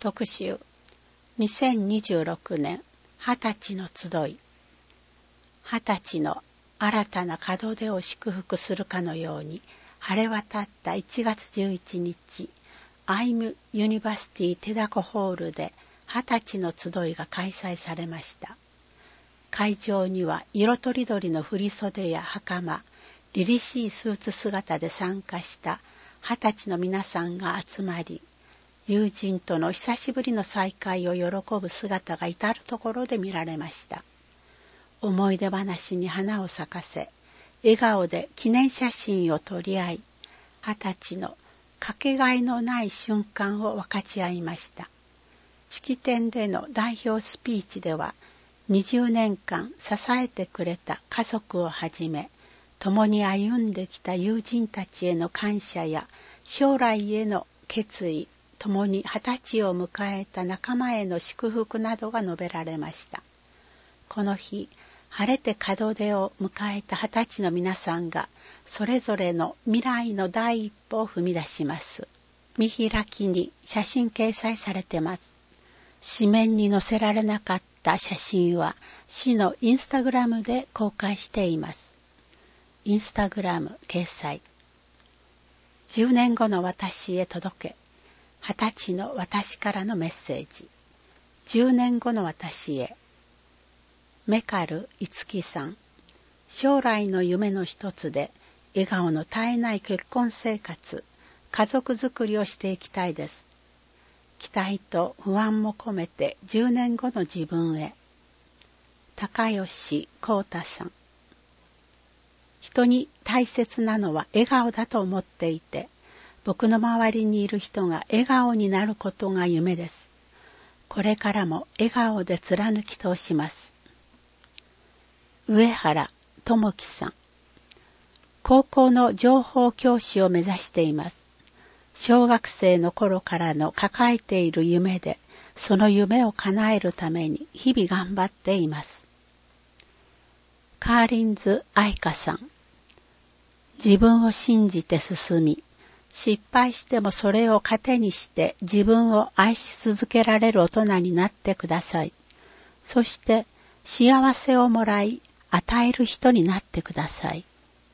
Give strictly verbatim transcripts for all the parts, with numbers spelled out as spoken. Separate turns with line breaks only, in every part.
特集にせんにじゅうろくねんはたちの集い。はたちの新たな門出を祝福するかのように晴れ渡ったいちがつじゅういちにち、アイムユニバーシティテダコホールではたちの集いが開催されました。会場には色とりどりの振袖や袴、凛々しいスーツ姿で参加したはたちの皆さんが集まり、友人との久しぶりの再会を喜ぶ姿が至るところで見られました。思い出話に花を咲かせ、笑顔で記念写真を撮り合い、はたちのかけがえのない瞬間を分かち合いました。式典での代表スピーチでは、にじゅうねんかん支えてくれた家族をはじめ、共に歩んできた友人たちへの感謝や将来への決意、共に二十歳を迎えた仲間への祝福などが述べられました。この日、晴れて門出を迎えた二十歳の皆さんが、それぞれの未来の第一歩を踏み出します。見開きに写真掲載されてます。紙面に載せられなかった写真は、市のインスタグラムで公開しています。インスタグラム掲載。じゅうねんごの私へ届け。二十歳の私からのメッセージ。じゅうねんごの私へ。メカルいつきさん。将来の夢の一つで、笑顔の絶えない結婚生活、家族づくりをしていきたいです。期待と不安も込めてじゅうねんごの自分へ。高吉光太さん。人に大切なのは笑顔だと思っていて、僕の周りにいる人が笑顔になることが夢です。これからも笑顔で貫き通します。上原智樹さん。高校の情報教師を目指しています。小学生の頃からの抱えている夢で、その夢を叶えるために日々頑張っています。カーリンズ愛香さん。自分を信じて進み、失敗してもそれを糧にして自分を愛し続けられる大人になってください。そして幸せをもらい与える人になってください。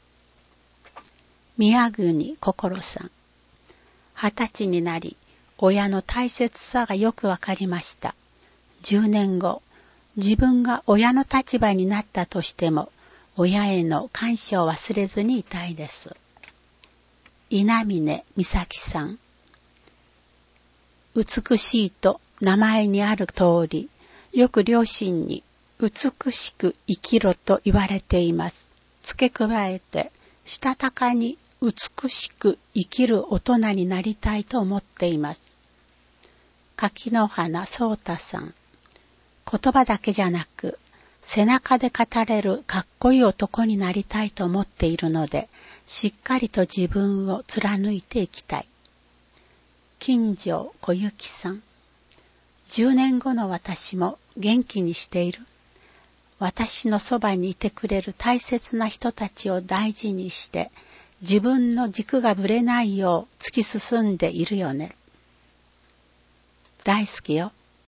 宮国心さん。二十歳になり、親の大切さがよくわかりました。じゅうねんご、自分が親の立場になったとしても、親への感謝を忘れずにいたいです。稲峰美咲さん。美しいと名前にある通り、よく両親に美しく生きろと言われています。付け加えて、したたかに美しく生きる大人になりたいと思っています。柿の花聡太さん。言葉だけじゃなく、背中で語れるかっこいい男になりたいと思っているので、しっかりと自分を貫いていきたい。金城小雪さん。じゅうねんごの私も元気にしている。私のそばにいてくれる大切な人たちを大事にして、自分の軸がぶれないよう突き進んでいるよね。大好きよ。